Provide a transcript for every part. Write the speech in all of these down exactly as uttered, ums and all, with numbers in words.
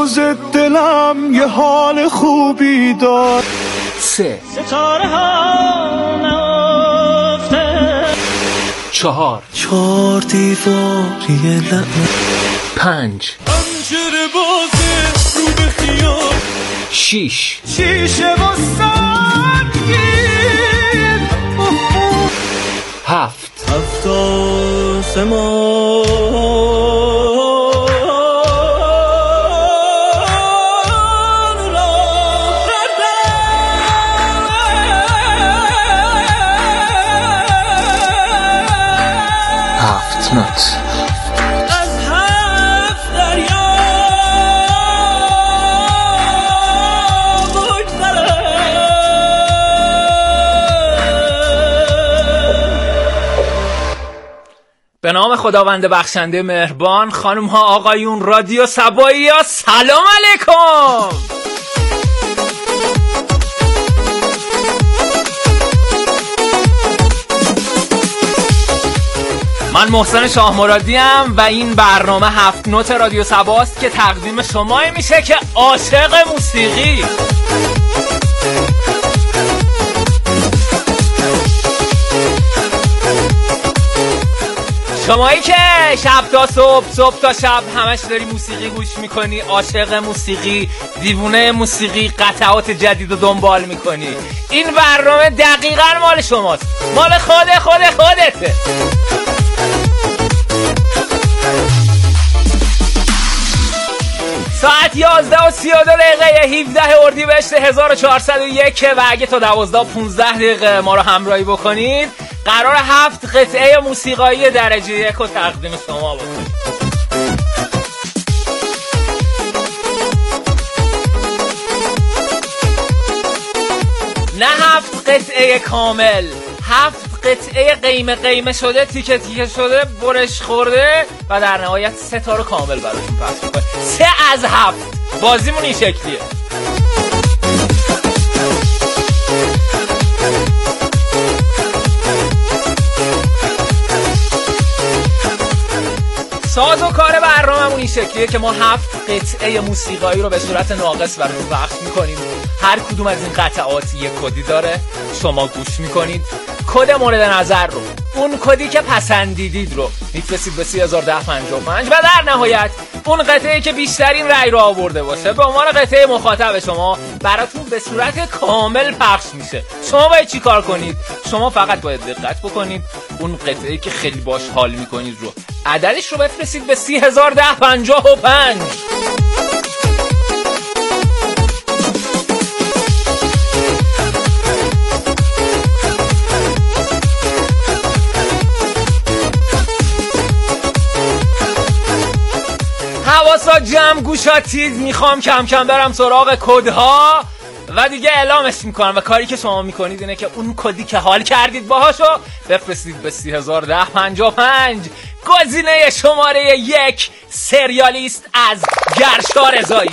روز دلم یه حال خوبی دار. سه ستاره ها نافته. چهار چهار دیواری لعنت. پنج پنجره بازه رو به خیال. شیش شیشه و سنگین. هفت هفت آسمان را هفت نوت. از هفت دریا به نام خداوند بخشنده مهربان. خانم ها آقایون، رادیو صبایی ها، سلام علیکم. من محسن شاه مرادی ام و این برنامه هفت نوت رادیو صباست که تقدیم شما میشه که عاشق موسیقی. شمایی که شب تا صبح، صبح تا شب همش داری موسیقی گوش میکنی، عاشق موسیقی، دیوونه موسیقی، قطعات جدید رو دنبال میکنی، این برنامه دقیقاً مال شماست، مال خود خود خودته. ساعت یازده و سی و دو دقیقه هفدهم اردیبهشت هزار و چهارصد و یک و اگه تا دوازده و پونزده دقیقه ما رو همراهی بکنید قرار هفت قطعه موسیقایی درجه یک رو تقدیم شما بکنیم. نه هفت قطعه کامل، هفت قطعه قیمه قیمه شده، تیکه تیکه شده، برش خورده و در نهایت سه تا رو کامل براتون پخش می‌کنیم. سه از هفت. بازیمون این شکلیه. ساز و کار برنامه‌مون این شکلیه که ما هفت قطعه موسیقایی رو به صورت ناقص براتون پخش می‌کنیم. هر کدوم از این قطعات یک کدی داره، شما گوش می‌کنید، کد مورد نظر رو، اون کدی که پسندیدید رو میفرستید به سه هزار و ده پنجاه و پنج و در نهایت اون قطعه‌ای که بیشترین رأی رو آورده باشه به عنوان قطعه مخاطب شما براتون به صورت کامل پخش میشه. شما باید چی کار کنید؟ شما فقط باید دقت بکنید اون قطعه‌ای که خیلی باش حال می‌کنید رو عددش رو بفرستید به سه هزار و ده پنجاه و پنج. حواسا جمع، گوشا تیز، میخوام کم کم برم سراغ کدها و دیگه اعلامش میکنم و کاری که شما میکنید اینه که اون کدی که حال کردید باهاشو بفرستید به سه هزار و ده پنجاه و پنج. گزینه شماره یک، سریالیست از گرشا رضایی.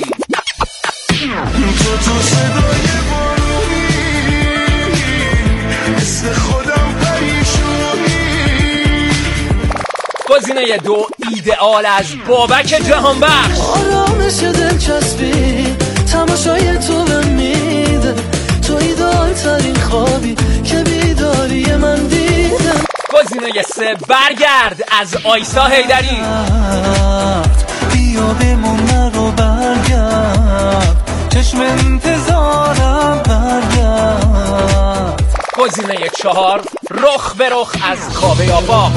گزینه دو، ایدئال از بابک جهانبخش. آرامش دلچسبی تماشای تو به میده، تو ایدئال ترین خوابی که بیداری من دیدم. گزینه سه، برگرد از آیسا حیدری. بیا بمون رو برگرد، چشم انتظارم برگرد. گزینه چهار، رخ به رخ از کاوه آبا.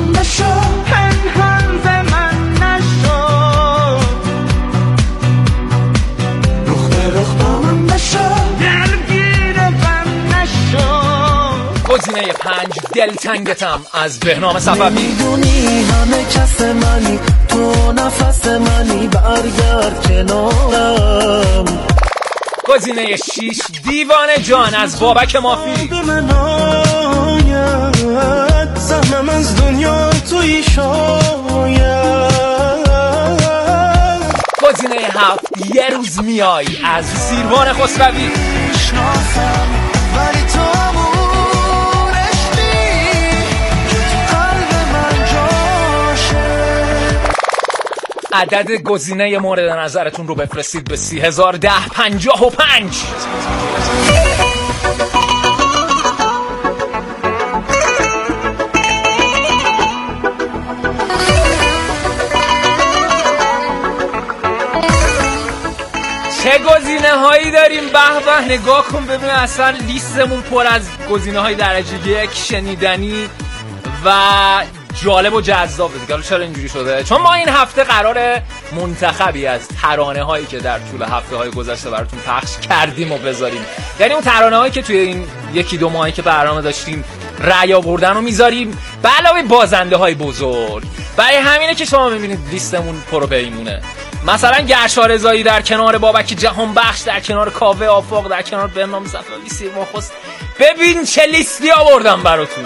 گزینه پنج، دلتنگتم از بهنام صفوی. میدونی همه کس منی، تو نفس منی، برگرد کنارم. گزینه شیش، دیوانه جان از بابک مافی. به من آید سهمم از دنیا توی شاید. گزینه هفت، یه روز میای از سیروان خسروی. شناسم ولی تو عدد گزینه مورد نظرتون رو بفرستید به سی هزار ده پنجاه و پنج. چه گزینه هایی داریم؟ به به نگاه کن ببین، اصلا لیستمون پر از گزینه های درجه یک شنیدنی و جالب و جذابه دیگه. چرا اینجوری شده؟ چون ما این هفته قراره منتخبی از ترانه هایی که در طول هفته های گذشته براتون پخش کردیم و بذاریم، یعنی اون ترانه هایی که توی این یکی دو ماهی که برنامه داشتیم رأی آوردن رو میذاریم به علاوه بازنده های بزرگ. برای همینه که شما میبینید لیستمون پر پیمونه. مثلا گرشا رضایی در کنار بابک جهانبخش، در کنار کاوه آفاق، در کنار بهنام صفوی، سیما خست. ببین چه لیستی آوردم براتون.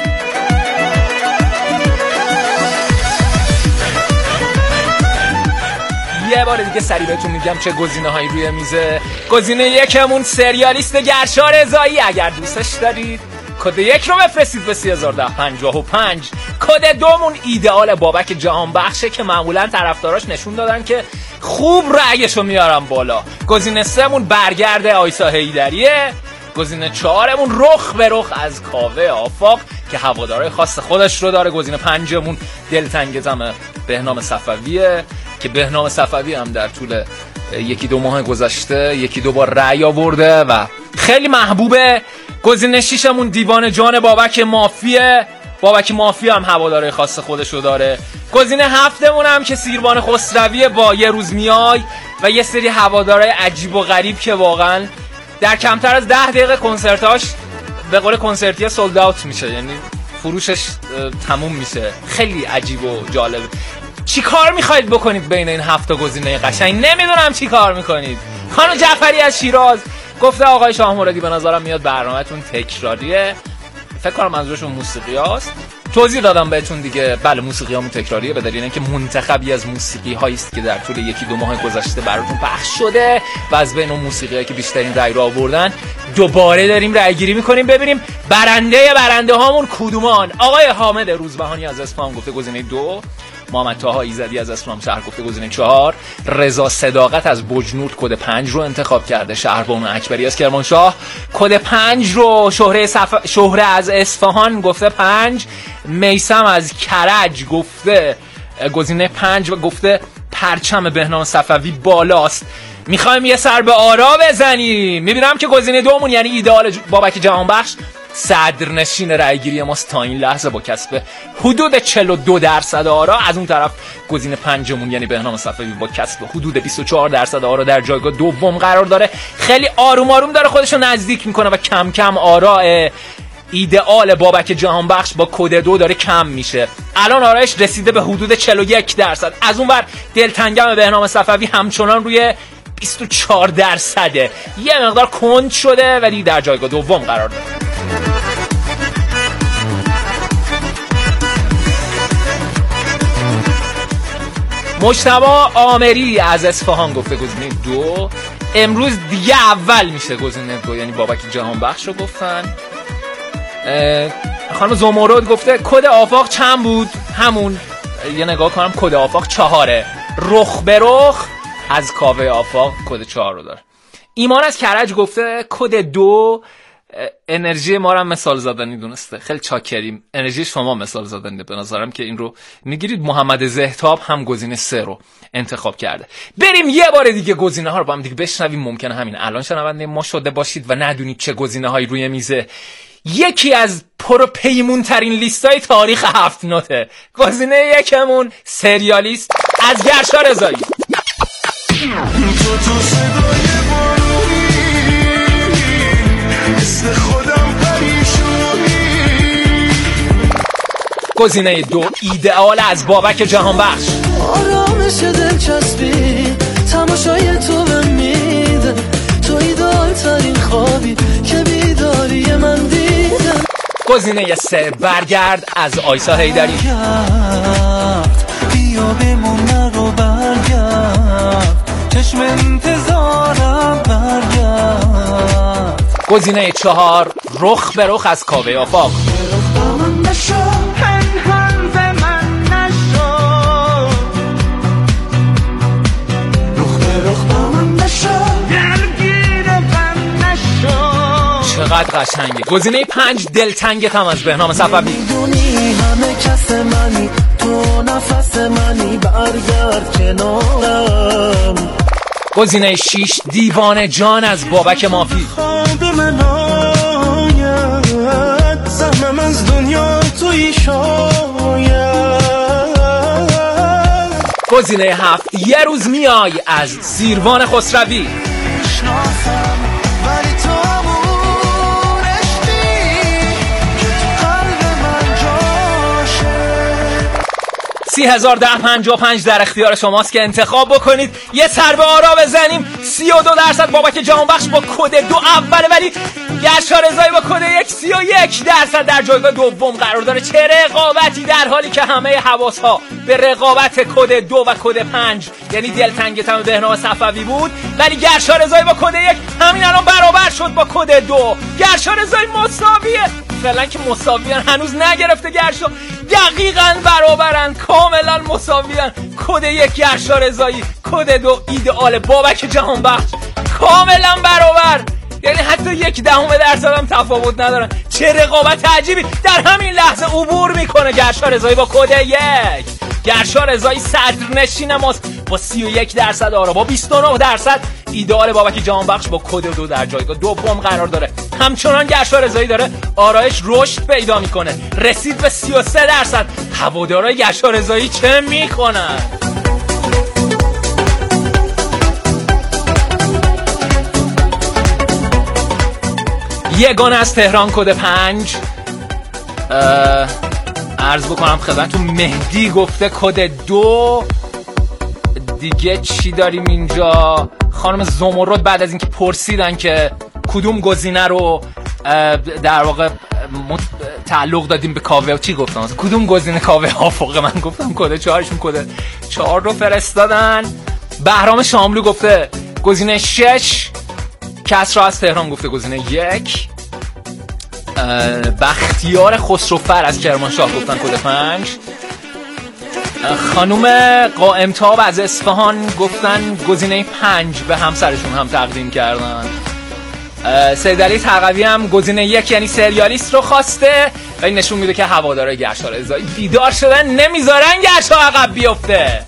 یه بار دیگه سریع بهتون میگم چه گزینه هایی روی میزه. گزینه یکمون سریالیست گرشا رضایی، اگر دوستش دارید کد یک رو بفرستید به سی هزار ده پنجاه و پنج. کد دومون ایدئال بابک جهانبخشه که معمولا طرفداراش نشون دادن که خوب رأیشو میارن بالا. گزینه سهمون برگرد آیسا حیدریه. گزینه چهارمون رخ به رخ از کاوه آفاق که هوادارهای خاص خودش رو داره. گزینه پنجمون دلتنگتم بهنام صفویه که بهنام صفوی هم در طول یکی دو ماه گذشته یکی دو بار رأی آورده و خیلی محبوبه. گزینه شیشمون دیوان جان بابک مافیه. بابک مافیا هم هوادارهای خاص خودش رو داره. گزینه هفتمون هم که سیروان خسروی با یه روز میای و یه سری هوادارهای عجیب و غریب که واقعا در کمتر از ده دقیقه کنسرتاش به قول کنسرتی سولد اوت میشه، یعنی فروشش تموم میشه. خیلی عجیب و جالب. چی کار میخواید بکنید بین این هفت گزینه قشنگ؟ نمیدونم چی کار میکنید. خانم جعفری از شیراز گفته آقای شاه مرادی به نظرم میاد برنامه‌تون تکراریه. فکر کنم منظورشون موسیقی هاست. توضیح دادم بهتون دیگه. بله موسیقی همون تکراریه به دلیل اینکه منتخبی از موسیقی هایی است که در طول یکی دو ماه گذشته براتون پخش شده و از بین اون موسیقی هایی که بیشترین رأی رو آوردن دوباره داریم رأی گیری میکنیم ببینیم برنده برنده هامون کدومان. آقای حامد روزبهانی از اصفهان گفته گزینه دو. محمد طاها ایزدی از اسلام شهر گفته گزینه چهار. رضا صداقت از بجنورد کد پنج رو انتخاب کرده. شهربان اکبری از کرمانشاه کد پنج رو. شهره صف... شهره از اصفهان گفته پنج. میسم از کرج گفته گزینه پنج و گفته پرچم بهنام صفوی بالاست. میخوایم یه سر به آرا بزنیم. میبینم که گزینه دومون یعنی ایدئال بابک جهانبخش صدرنشین رأیگیری ماست تا این لحظه با کسب حدود چهل و دو درصد آرا. از اون طرف گزینه پنجمون یعنی بهنام صفوی با کسب حدود بیست و چهار درصد آرا در جایگاه دوم قرار داره. خیلی آروم آروم داره خودشو نزدیک میکنه و کم کم آرا ایدئال بابک جهانبخش با کد دو داره کم میشه. الان آرایش رسیده به حدود چهل و یک درصد. از اون ور دلتنگم بهنام صفوی همچنان روی بیست و چهار درصده. یه مقدار کند شده ولی در جایگاه دوم قرار داره. مجتبی آمری از اصفهان گفته گزینه دو. امروز دیگه اول میشه گزینه دو یعنی بابک جهانبخش رو گفتن. خانم زمرد گفته کد آفاق چند بود؟ همون یه نگاه کنم کد آفاق چهاره. رخ به رخ از کاوه آفاق کد چهار رو داره. ایمان از کرج گفته کد دو. انرژی ما رو هم مثال زدنی دونسته. خیلی چاکریم. انرژی شما مثال زدنی به نظرم که این رو میگیرید. محمد زهتاب هم گزینه سه رو انتخاب کرده. بریم یه بار دیگه گزینه ها رو با هم دیگه بشنویم. ممکنه همین الان شنونده ما شده باشید و ندونید چه گزینه هایی روی میزه. یکی از پرپیمون ترین لیستای تاریخ هفت نوته. گزینه یکمون سریالیست از گرشا رضایی. گزینه دو ایدئال از بابک جهانبخش. آرامش دلچسبی تماشای تو به میده. تو ایدئال ترین خوابی که بیداری من دیدم. گزینه سه برگرد از آیسا حیدری. بیا بمون رو برگرد چشم انتظارم برگرد. گزینه چهار رخ به رخ از کاوه آفاق. چقدر قشنگه. گزینه پنج دلتنگت هم از بهنام صفوی. میدونی همه کس منی، تو نفس منی، برگرد کنارم. گزینه شیش دیوانه جان از بابک مافی. خواب من آید زحمم از دنیا توی شاید. گزینه هفت یه روز میای از سیروان خسروی. شناسم ولی تو همون عشقی که تو قلب من جاشه. سی هزار ده پنجاه و پنج در اختیار شماست که انتخاب بکنید. یه سر به آرا بزنیم. سی و دو درصد بابک جهانبخش با کد دو اوله، ولی گرشا رضایی با کد یک سی و یک درصد در جایگاه دوم قرار داره. چه رقابتی، در حالی که همه حواسها به رقابت کد دو و کد پنج یعنی دلتنگت هم بهنام صفوی بود، ولی گرشا رضایی با کد یک همین الان برابر شد با کد دو. گرشا رضایی مساویه، فعلا که مساویان، هنوز نگرفته گرشا. دقیقاً برابرن، کاملا مساویان. کد یک گرشا رضایی، کد دو ایدئال بابک جهانبخش، کاملا برابر، یعنی حتی یک دهم درصد هم تفاوت ندارن. چه رقابت عجیبی. در همین لحظه عبور میکنه گرشا رضایی با کد یک. گرشا رضایی صدرنشین ماست با سی و یک درصد آرا، با بیست و نه درصد ایدئال بابک جهانبخش با کد دو در جایگاه دوم قرار داره. همچنان گرشا رضایی داره آرایش رشد پیدا میکنه، رسید به سی و سه درصد. هوادارهای گرشا رضایی چه میکنن؟ یگانه از تهران کد پنج. عرض بکنم خدمتتون مهدی گفته کد دو. دیگه چی داریم اینجا؟ خانم زمرد بعد از اینکه پرسیدن که کدوم گزینه رو در واقع تعلق دادیم به کاوه، چی گفتم؟ کدوم گزینه کاوه آفاق، من گفتم کد چهارشون کد چهار رو فرستادن. بهرام شاملو گفته گزینه شش. کسرا از تهران گفته گزینه یک. بختیار خسروفر از کرمانشاه گفتن کد پنج. خانوم قائمتاب از اصفهان گفتن گزینه پنج، به همسرشون هم تقدیم کردن. سیدعلی تقوی هم گزینه یک یعنی سریالیست رو خواسته و این نشون میده که هوادارهای گرشا رضایی بیدار شدن، نمیذارن گرشا عقب بیفته.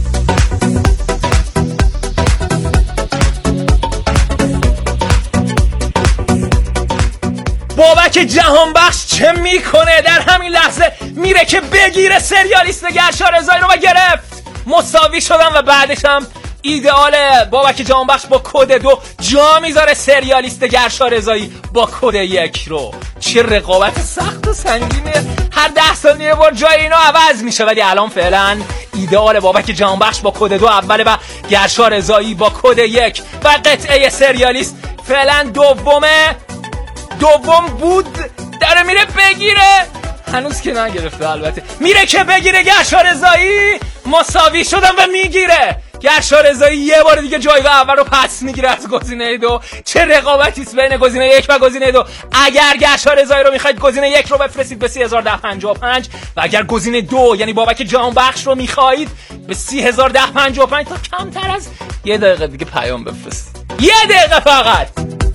بابک جهانبخش چه میکنه؟ در همین لحظه میره که بگیره سریالیست گرشا رضایی رو و گرفت. مساوی شدن و بعدش هم ایدئال بابک جهانبخش با کد دو جا میذاره سریالیست گرشا رضایی با کد یک رو. چه رقابت سخت و سنگینه. هر ده ثانیه بار جای اینا عوض میشه، ولی الان فعلا ایدئال بابک جهانبخش با کد دو اوله و گرشا رضایی با کد یک و قطعه سریالیست فعلا دومه. دوم بود، داره میره بگیره، هنوز که نگرفته، البته میره که بگیره گرشا رضایی. مساوی شدن و میگیره گرشا رضایی یه بار دیگه جایگاه اول رو پس میگیره از گزینه دو. چه رقابتی است بین گزینه یک و گزینه دو. اگر گرشا رضایی رو میخواید گزینه یک رو بفرستید به سی هزار ده پنجاه و پنج و اگر گزینه دو یعنی بابک جهانبخش رو میخواید به سی هزار ده پنجاه و پنج. تا کمتر از یه دقیقه دیگه پیام بفرست، یه دقیقه فقط.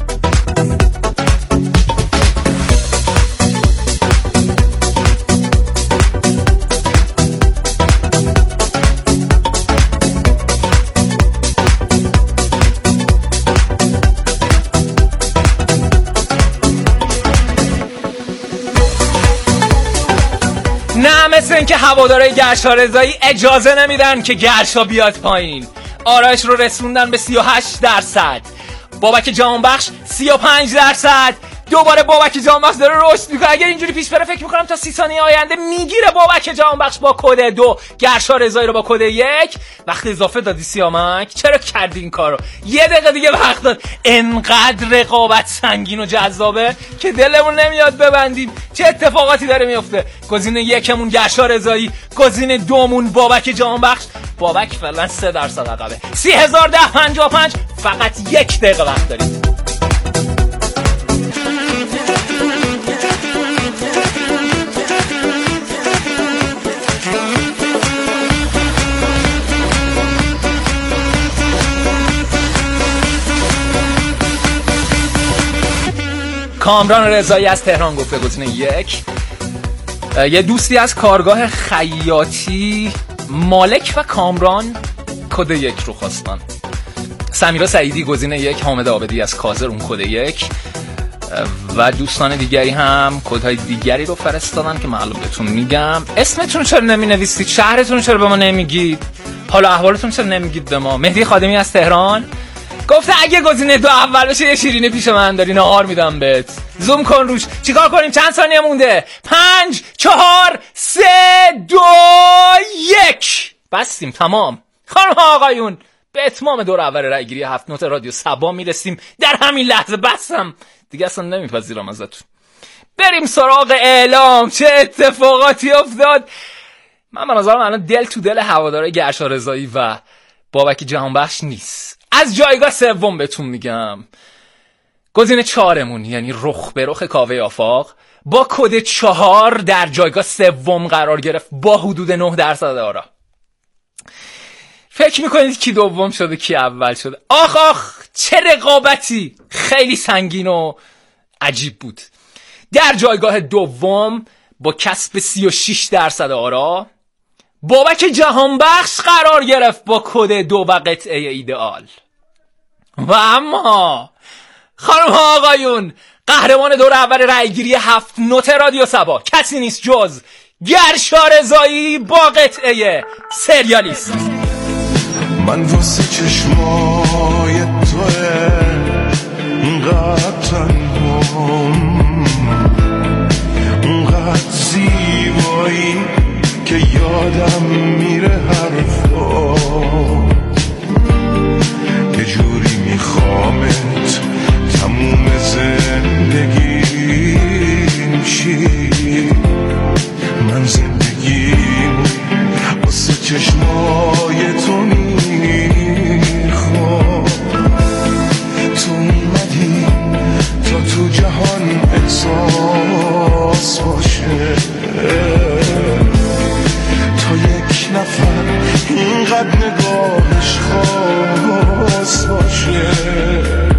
نه، مثل این که هوادارهای گرشا رضایی اجازه نمیدن که گرشا بیاد پایین. آرایش رو رسوندن به سی و هشت درصد. بابک جهانبخش سی و پنج درصد. دوباره بابک جهانبخش داره رشد میکنه. اگر اینجوری پیش بره فکر میکنم تا سی ثانیه آینده میگیره بابک جهانبخش با کد دو گرشا رضایی رو با کد یک. وقت اضافه دادی سیامک؟ چرا کردی این کارو؟ یه دقیقه دیگه وقت داد. انقدر رقابت سنگین و جذابه که دلمون نمیاد ببندیم. چه اتفاقاتی داره میفته؟ گزینه یکمون گرشا رضایی، گزینه دومون بابک جهانبخش. بابک فعلا سه درصد عقبه. سی هزار ده پنجاه و پنج. فقط یک دقیقه وقت داریم. کامران رضایی از تهران گفته گزینه یک. یه دوستی از کارگاه خیاطی، مالک و کامران کد یک رو خواستن. سمیرا سعیدی گزینه یک. حامد عابدی از کازر اون کد یک و دوستان دیگری هم کدهای دیگری رو فرستادن که معلوم بهتون میگم. اسمتون چرا نمی نویسید؟ شهرتون چرا به ما نمیگید؟ حالا احوالتون چرا نمیگید به ما؟ مهدی خادمی از تهران گفته اگه گزینه دو اول بشه یه شیرینی پیش من داری، نهار میدم بهت. زوم کن روش. چیکار کنیم؟ چند ثانیه مونده؟ پنج، چهار، سه، دو، یک. بستیم. تمام. خانم ها آقایون، به اتمام دور اول رایگیری هفت نوت رادیو صبا میرسیم. در همین لحظه بستم دیگه، اصلا نمیپذیرم ازتون. بریم سراغ اعلام. چه اتفاقاتی افتاد؟ من به نظرم الان دل تو دل هواداره گرشا رضایی و بابک جهانبخش نیست. از جایگاه سوم بهتون میگم، گزینه چهارمون یعنی رخ به رخ کاوه آفاق با کد چهار در جایگاه سوم قرار گرفت با حدود نه درصد آرا. فکر میکنید کی دوم شده کی اول شده؟ آخ آخ چه رقابتی خیلی سنگین و عجیب بود. در جایگاه دوم با کسب سی و شش درصد آرا بابک جهانبخش قرار گرفت با کد دو و قطعه ایدئال. و اما خانم ها آقایون، قهرمان دور اول رایگیری هفت نوت رادیو صبا کسی نیست جز گرشا رضایی با قطعه سریالیست. من واسه چشمای توه اونقدر تنهام، اونقدر زیبایی که یادم میره حرفات، یه جوری میخوامت تموم زندگیم شی. من زندگیم واسه چشمای تو میخوام. تو اومدی تا تو جهان احساس باشه، تا یک نفر اینقدر نگاهش خاص باشه.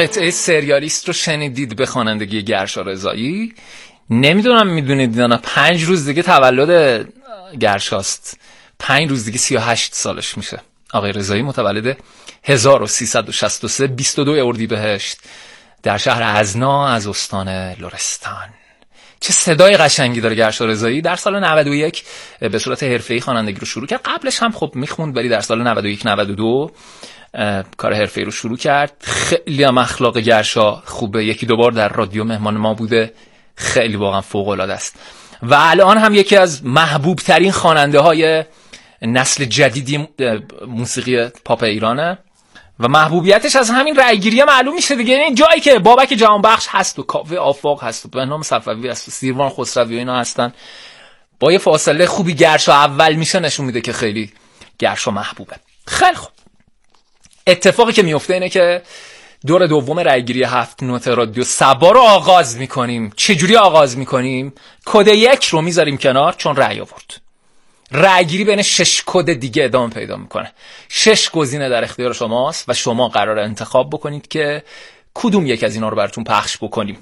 قطعه سریالیست رو شنیدید به خوانندگی گرشا رضایی. نمیدونم میدونید یا نه، پنج روز دیگه تولد گرشاست. پنج روز دیگه سی و هشت سالش میشه. آقای رضایی متولد هزار و سیصد و شصت و سه، بیست و دو اردیبهشت در شهر ازنا از استان لرستان. چه صدای قشنگی داره گرشا رضایی. در سال نود و یک به صورت حرفه‌ای خوانندگی رو شروع کرد. قبلش هم خب میخوند، ولی در سال نود و یک نود و دو کار حرفه‌ای رو شروع کرد. خیلی هم اخلاق گرشا خوبه. یکی دو بار در رادیو مهمان ما بوده. خیلی واقعا فوق‌العاده است و الان هم یکی از محبوب ترین خواننده های نسل جدیدی موسیقی پاپ ایرانه و محبوبیتش از همین رأیگیری معلوم میشه دیگه. این جایی که بابک جهانبخش هست و کاوه آفاق هست و بهنام صفوی هست و سیروان خسروی و اینا هستن، با یه فاصله خوبی گرشا اول میشه، نشون میده که خیلی گرشا محبوبه. خیلی خوب، اتفاقی که میفته اینه که دور دوم رأیگیری هفت نوت رادیو سبا رو آغاز میکنیم. چجوری آغاز میکنیم؟ کد یک رو میذاریم کنار چون رأی آورد. رأیگیری بین شش کد دیگه ادامه پیدا میکنه. شش گزینه در اختیار شماست و شما قراره انتخاب بکنید که کدوم یک از اینا رو براتون پخش بکنیم.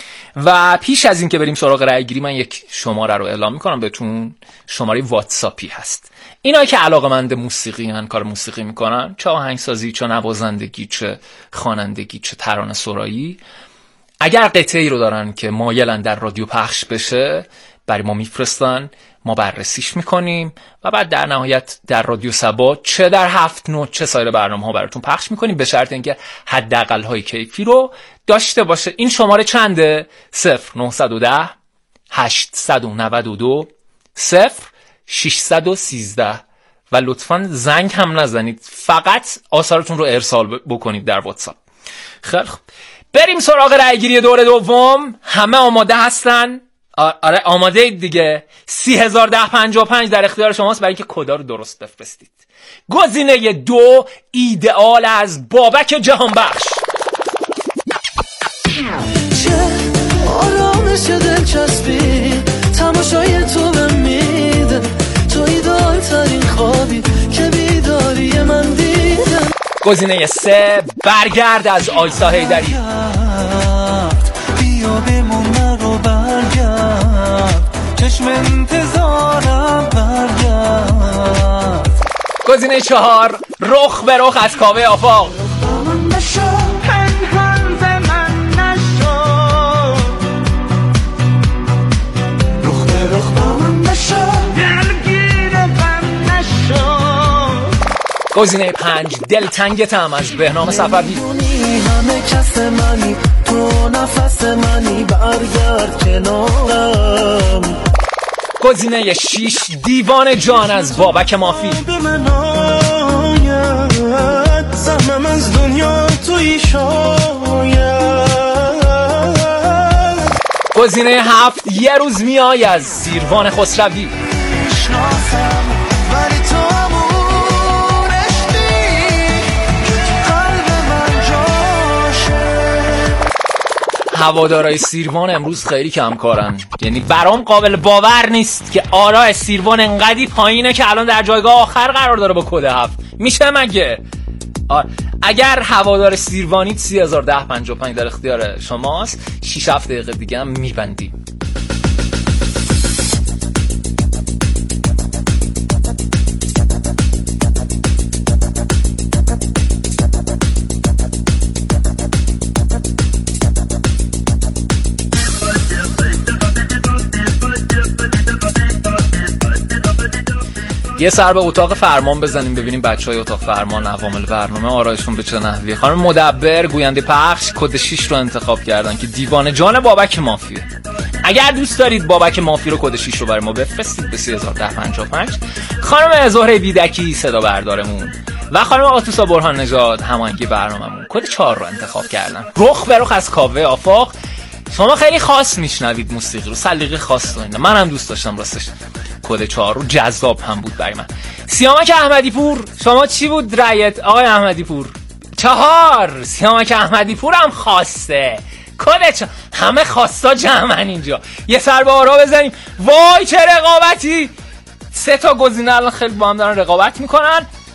و پیش از این که بریم سراغ رأیگیری، من یک شماره رو اعلام میکنم بهتون. شماره واتساپی هست. اینایی که علاقه‌مند موسیقی هن، کار موسیقی میکنن، چه آهنگسازی، چه نوازندگی، چه خوانندگی، چه ترانه سرایی، اگر قطعه‌ای رو دارن که مایلن در رادیو پخش بشه، برای ما میفرستن، ما بررسیش میکنیم و بعد در نهایت در رادیو سبا چه در هفت نوت چه سایر برنامه‌ها براتون پخش میکنیم، به شرط اینکه حداقل های کیفی رو داشته باشه. این شماره چنده؟ صفر نهصد و ده هشتصد و نود و دو صفر ششصد و سیزده و لطفاً زنگ هم نزنید، فقط آثارتون رو ارسال بکنید در واتساپ. خیلی خوب، بریم سراغ رأیگیری دور دوم. همه آماده هستن؟ آره آماده اید دیگه. سی هزار ده پنجاه و پنج در اختیار شماست برای اینکه کدا رو درست بفرستید. گزینه دو، ایدئال از بابک جهانبخش. چه آرامش دلچسبی تماشای تو به میده، تو ایدال ترین خوابی که بیداری من دیدم. گزینه سه، برگرد از آیسا حیدری. بیا بمون رو برگرد، چشم انتظارم برگرد. گزینه چهار، رخ به رخ از کاوه آفاق. گزینه پنج، دلتنگتم از بهنام صفوی. همه کس منی، تو نفس منی، برگرد کنارم. گزینه شیش، دیوان جان از بابک مافی. به من آید زمم از دنیا توی شاید. گزینه هفت، یه روز میای از سیروان خسروی. شناسم ولی تو هوادارای سیروان امروز خیلی کم کارن. یعنی برام قابل باور نیست که آرا سیروان انقدی پایینه که الان در جایگاه آخر قرار داره با کد هفت. میشه مگه؟ اگر هوادار سیروانید سی هزار ده پنجاه و پنج در اختیار شماست. شش هفت دقیقه دیگه هم میبندیم. یه سر به اتاق فرمان بزنیم ببینیم بچهای اتاق فرمان عوامل برنامه آرایشون به چه نحویه. خانم مدبر گوینده پخش کد شش رو انتخاب کردن که دیوانه جان بابک مافیه. اگر دوست دارید بابک مافی رو کد شش رو برای ما بفرستید به سی هزار ده پنجاه و پنج. خانم زهره بیدکی صدا بردارمون و خانم آتوسا برهان نژاد هماهنگی برنامه‌مون کد چهار رو انتخاب کردن. رخ به رخ از کاوه آفاق. شما خیلی خاص میشنوید موسیقی رو، سلیقه خاص دارید. من هم دوست داشتم راستش. کد چهار رو جذاب هم بود برای من. سیامک احمدی پور، شما چی بود رأیت آقای احمدی پور؟ چهار. سیامک احمدی پور هم خواسته. کد چهار. همه خواستا جمعن اینجا. یه سر به آرا بزنیم. وای چه رقابتی. سه تا گزینه الان خیلی با هم دارن رقابت میکنن.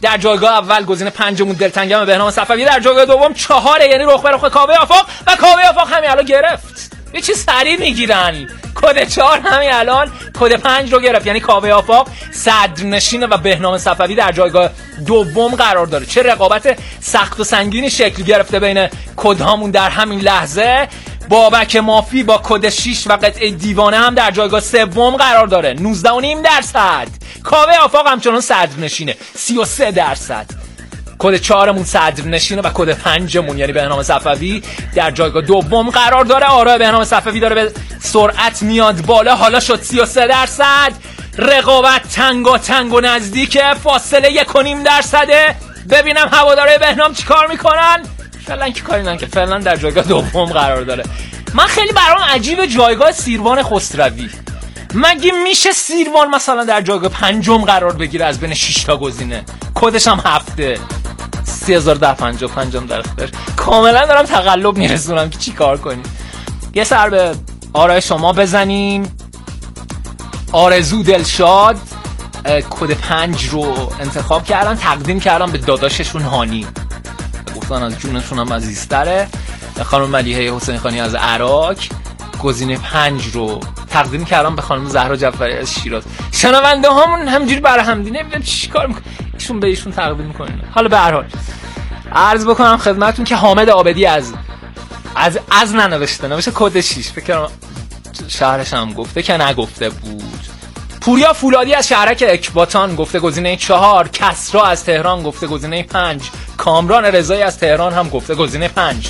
در جایگاه اول گزینه پنجمون دلتنگم بهنام صفوی، در جایگاه دوم چهاره یعنی رخ به رخ کاوه آفاق و کاوه آفاق همین الان گرفت. یه چی سریع میگیرن. کد چهار همین الان کد پنج رو گرفت، یعنی کاوه آفاق صدرنشینه و بهنام صفوی در جایگاه دوم قرار داره. چه رقابت سخت و سنگینی شکل گرفته بین کدهامون در همین لحظه. بابک مافی با کد شش و قطعه دیوانه هم در جایگاه سوم قرار داره، نوزده و نیم درصد. کاوه آفاق همچنان صدرنشینه، سی و سه درصد. کد چهارمون صدرنشینه و کد پنجمون یعنی بهنام صفوی در جایگاه دوم قرار داره. آرای بهنام صفوی داره به سرعت میاد بالا، حالا شد سی و سه درصد. رقابت تنگا تنگ و نزدیکه، فاصله یک و نیم درصده. ببینم هواداره بهنام چی کار میکنن. فعلا که کاری نن که فعلا در جایگاه دوم قرار داره. من خیلی برام عجیبه جایگاه سیروان خسروی. مگه میشه سیروان مثلا در جایگاه پنجم قرار بگیره از بین شش تا گزینه؟ کدش هم هفته سه هزار و ده پنجاه و پنج در اختیارش. کاملا دارم تقلب میرسونم که چی کار کنیم. یه سر به آرای شما بزنیم. آرزو دلشاد کد پنج رو انتخاب کردن، تقدیم کردن به داداششون هانی، گفتن از جونشون هم عزیزتره. خانم ملیحه حسین خانی از عراق گزینه پنج رو تقدیم کردم به خانم زهرا جعفری از شیراز. شنونده هامون همجوری برای هم دیگه نمیدونم چی کار میکنن، ایشون به ایشون تقدیم میکنن. حالا به هر حال عرض بکنم خدمتتون که حامد عابدی از از از ننوشته، نوشته کد شش، فکر کنم شهرش هم گفته که نگفته بود. پوریا فولادی از شهرک اکباتان گفته گزینه چهار. کسرا از تهران گفته گزینه پنج. کامران رضایی از تهران هم گفته گزینه پنج.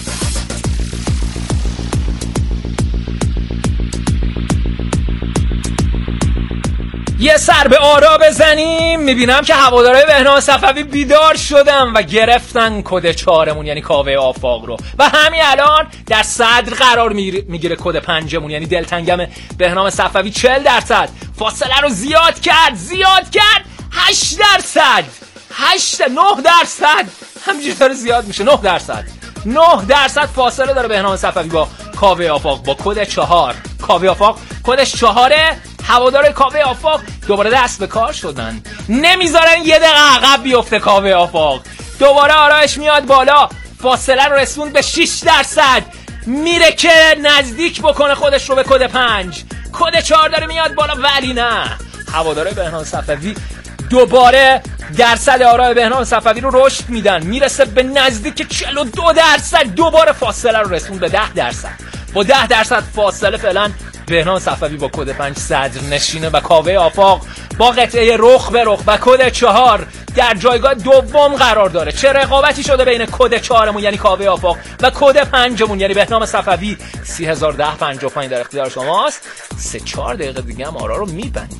یه سر به آرا بزنیم. میبینم که هوادارهای بهنام صفوی بیدار شدن و گرفتن کد چهارمون یعنی کاوه آفاق رو و همین الان در صدر قرار میگیره کد پنجمون یعنی دلتنگم بهنام صفوی. چهل درصد فاصله رو زیاد کرد زیاد کرد هشت درصد هشت نه درصد همینجوری داره زیاد میشه. نه درصد نه درصد فاصله داره بهنام صفوی با کاوه آفاق با کد چهار. کاوه آفاق کدش چهاره. هوادار کاوه آفاق دوباره دست به کار شدن، نمیذارن یه دقیقه عقب بیفته کاوه آفاق. دوباره آرایش میاد بالا، فاصله رو رسوند به شش درصد، میره که نزدیک بکنه خودش رو به کد پنج. کد چهار داره میاد بالا ولی نه، هوادار بهنام صفوی دوباره درصد آرای بهنام صفوی رو رشد میدن، میرسه به نزدیک چهل و دو درصد. دوباره فاصله رو رسوند به ده درصد. با ده درصد فاصله فعلا بهنام صفوی با کد پنج صدر نشینه و کاوه آفاق با قطعه رخ به رخ و کد چهار در جایگاه دوم قرار داره. چه رقابتی شده بین کد چهارمون یعنی کاوه آفاق و کد پنجمون یعنی بهنام صفوی. سی هزار و ده پنجاه و پنج در اختیار شماست. سه چهار دقیقه دیگه هم آرا رو میبندیم.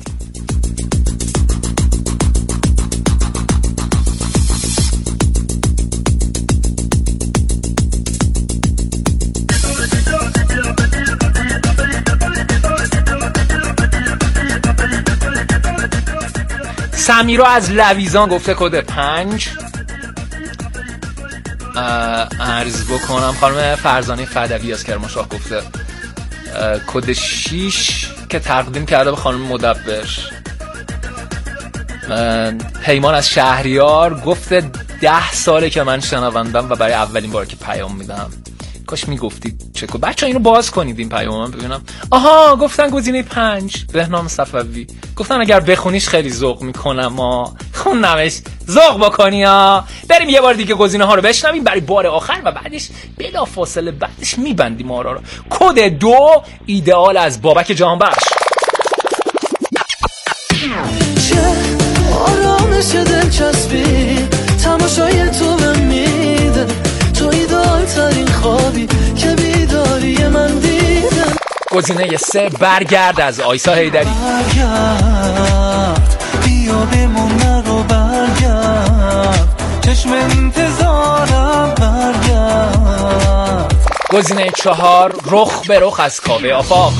سمیرا از لویزان گفته کد پنج. عرض بکنم خانم فرزانه فدوی از کرمانشاه گفته کد شش که تقدیم کرده به خانم مدبر. پیمان از شهریار گفته ده ساله که من شنوندم و برای اولین بار که پیام میدم. کاش میگفتید چه کو. بچه اینو باز کنید این پیام من ببینم. آها گفتن گزینه پنج بهنام صفوی. گفتن اگر بخونیش خیلی ذوق میکنم. ما خوندمش ذوق بکنی ها. بریم یه بار دیگه گزینه ها رو بشنویم برای بار آخر و بعدش بلا فاصله بعدش میبندیم آرا رو. کد دو ایدئال از بابک جهانبخش. چه آرامش دلچسبی تماشای تو به میده، تو ایدال ترین خوابی که بیداری من دیدم. گزینه سه برگرد از آیسا حیدری. برگرد بیا بمون نرو، برگرد چشم انتظارم، برگرد. گزینه چهار رخ به رخ از کاوه آفاق.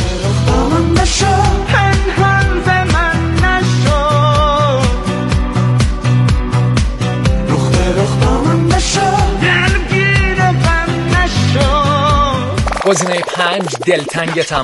گزینه پنج دلتنگتم